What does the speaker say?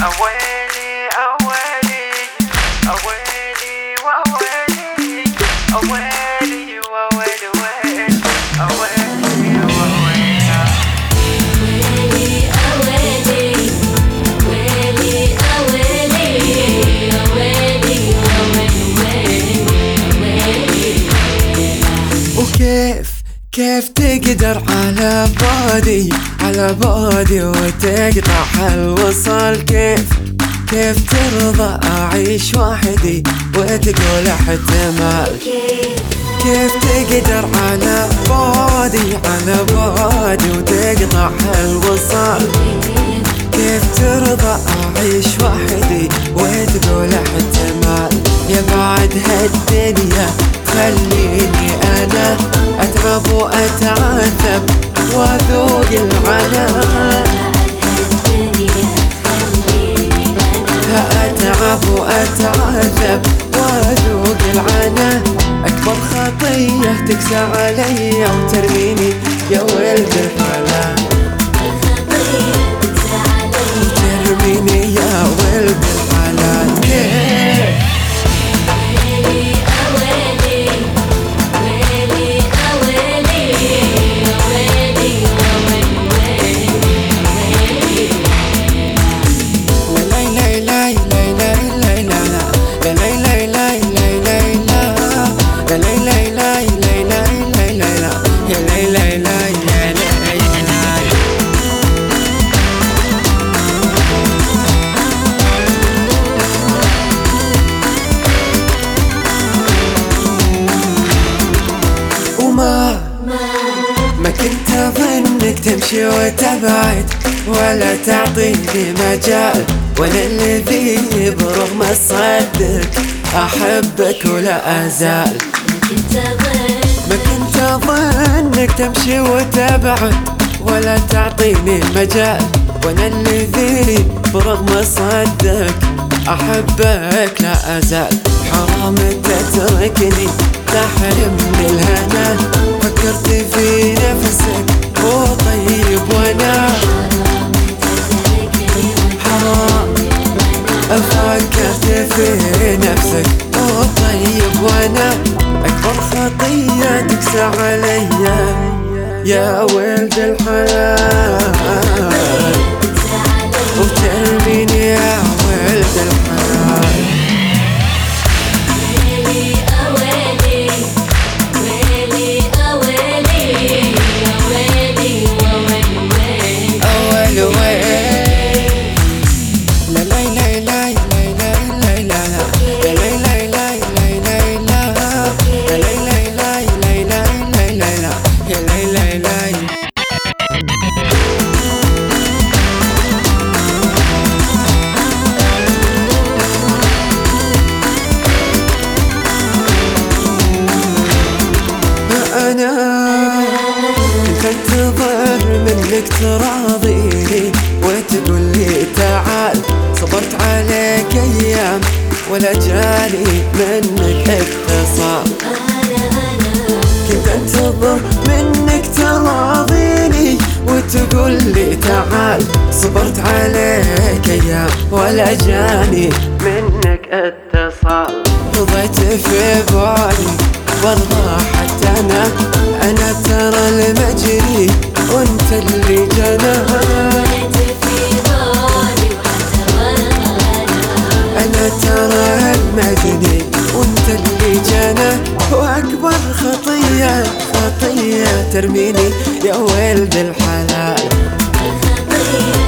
أويلي أويلي أويلي وويلي أويلي وويلي ويلي أويلي وويلي كيف تقدر على بعدي وتقطع هالوصل؟ كيف ترضى أعيش وحدي وتقول احتمال؟ كيف تقدر على بعدي وتقطع هالوصل؟ كيف ترضى أعيش وحدي وتقول احتمال؟ يا بعد هالدنيا خليني أنا أتعب وأتعذب وأذوق العنا، أتعب وأتعذب وأذوق العنا. أكبر خطية تكسى علي وترميني يا ولد الحلال، ترميني يا ولد الحلال. ما كنت أظنك تمشي وتبعد ولا تعطيني مجال، وانا الذي برغم صدرك احبك ولا ازال. ما كنت أظنك تمشي وتبعد ولا تعطيني مجال، وانا الذي برغم صدرك احبك لا ازال. حرام تتركني تحرمني الهنا، فكرت في نفسك وطيب وانا حرام. فكرت في نفسك وطيب وانا اكبر خطية تكسى عليا يا ولد الحلال، وترميني يا ولد الحلال. كنت انتظر منك تراضيني وتقول لي تعال، صبرت عليك ايام ولا جاني منك اتصال. كنت انتظر منك تراضيني وتقول لي تعال، صبرت عليك ايام ولا جاني منك اتصال. رضيت في بالي والله حتى أنا ترى المجري وانت اللي جنى، أنا ترى المجري وانت اللي جنى. وأكبر خطية ترميني يا ولد الحلال.